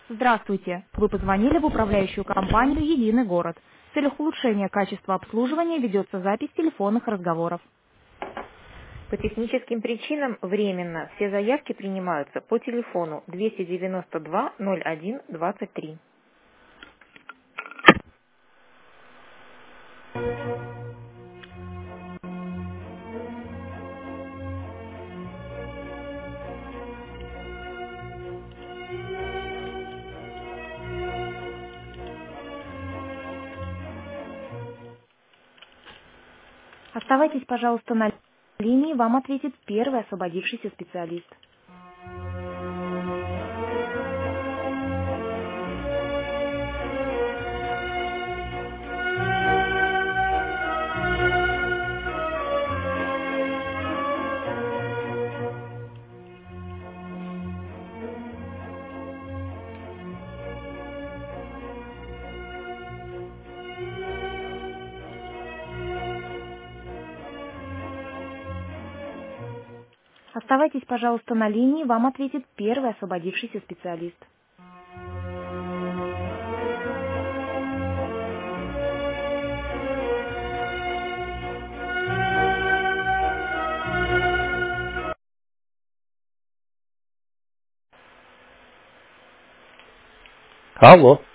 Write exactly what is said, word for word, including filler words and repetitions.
Здравствуйте! Вы позвонили в управляющую компанию «Единый город». В целях улучшения качества обслуживания ведется запись телефонных разговоров. По техническим причинам временно все заявки принимаются по телефону двести девяносто два ноль один двадцать три. Оставайтесь, пожалуйста, на линии, вам ответит первый освободившийся специалист. Оставайтесь, пожалуйста, на линии, вам ответит первый освободившийся специалист. Алло.